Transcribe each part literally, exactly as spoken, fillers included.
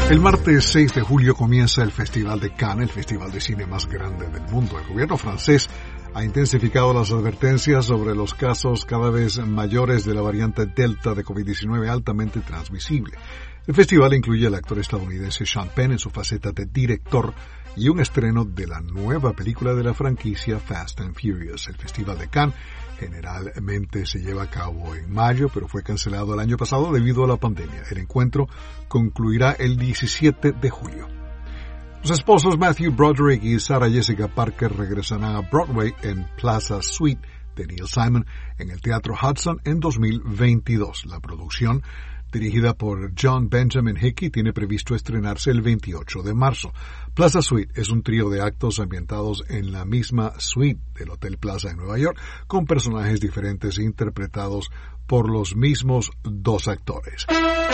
El martes seis de julio comienza el Festival de Cannes, el festival de cine más grande del mundo. El gobierno francés ha intensificado las advertencias sobre los casos cada vez mayores de la variante Delta de COVID diecinueve altamente transmisible. El festival incluye al actor estadounidense Sean Penn en su faceta de director y un estreno de la nueva película de la franquicia Fast and Furious. El Festival de Cannes generalmente se lleva a cabo en mayo, pero fue cancelado el año pasado debido a la pandemia. El encuentro concluirá el diecisiete de julio. Los esposos Matthew Broderick y Sarah Jessica Parker regresarán a Broadway en Plaza Suite de Neil Simon en el Teatro Hudson en dos mil veintidós. La producción, dirigida por John Benjamin Hickey, tiene previsto estrenarse el veintiocho de marzo. Plaza Suite es un trío de actos ambientados en la misma suite del Hotel Plaza en Nueva York, con personajes diferentes interpretados por los mismos dos actores.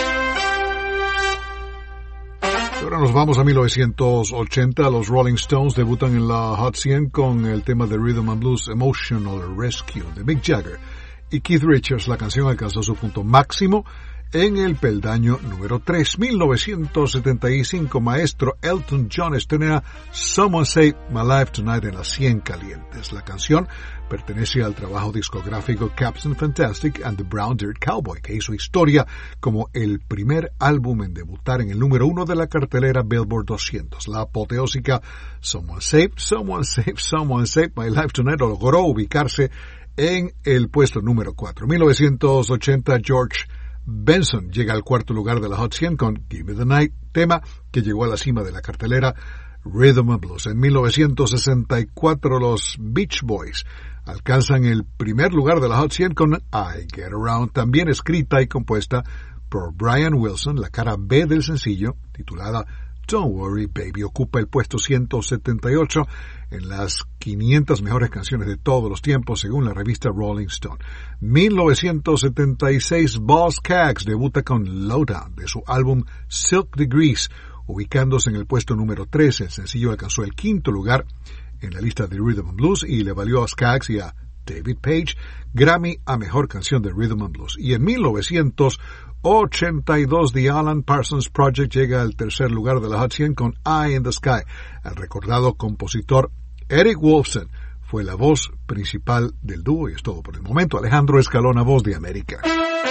Ahora nos vamos a mil novecientos ochenta. Los Rolling Stones debutan en la Hot cien con el tema de Rhythm and Blues Emotional Rescue de Mick Jagger y Keith Richards. La canción alcanzó su punto máximo en el peldaño número tres. mil novecientos setenta y cinco, maestro Elton John estrena Someone Save My Life Tonight en las cien calientes. La canción pertenece al trabajo discográfico Captain Fantastic and the Brown Dirt Cowboy, que hizo historia como el primer álbum en debutar en el número uno de la cartelera Billboard doscientos. La apoteósica Someone Save, Someone Save, Someone Save My Life Tonight logró ubicarse en el puesto número cuatro. mil novecientos ochenta, George Benson llega al cuarto lugar de la Hot cien con Give Me the Night, tema que llegó a la cima de la cartelera Rhythm and Blues. En mil novecientos sesenta y cuatro, los Beach Boys alcanzan el primer lugar de la Hot cien con I Get Around, también escrita y compuesta por Brian Wilson. La cara B del sencillo, titulada Don't Worry Baby, ocupa el puesto ciento setenta y ocho en las quinientas mejores canciones de todos los tiempos, según la revista Rolling Stone. mil novecientos setenta y seis, Boz Scaggs debuta con Lowdown de su álbum Silk Degrees, ubicándose en el puesto número trece. El sencillo alcanzó el quinto lugar en la lista de Rhythm and Blues y le valió a Scaggs y a David Page Grammy a Mejor Canción de Rhythm and Blues. Y en mil novecientos ochenta y dos, The Alan Parsons Project llega al tercer lugar de la Hot cien con Eye in the Sky. El recordado compositor Eric Woolfson fue la voz principal del dúo y es todo por el momento. Alejandro Escalona, Voz de América.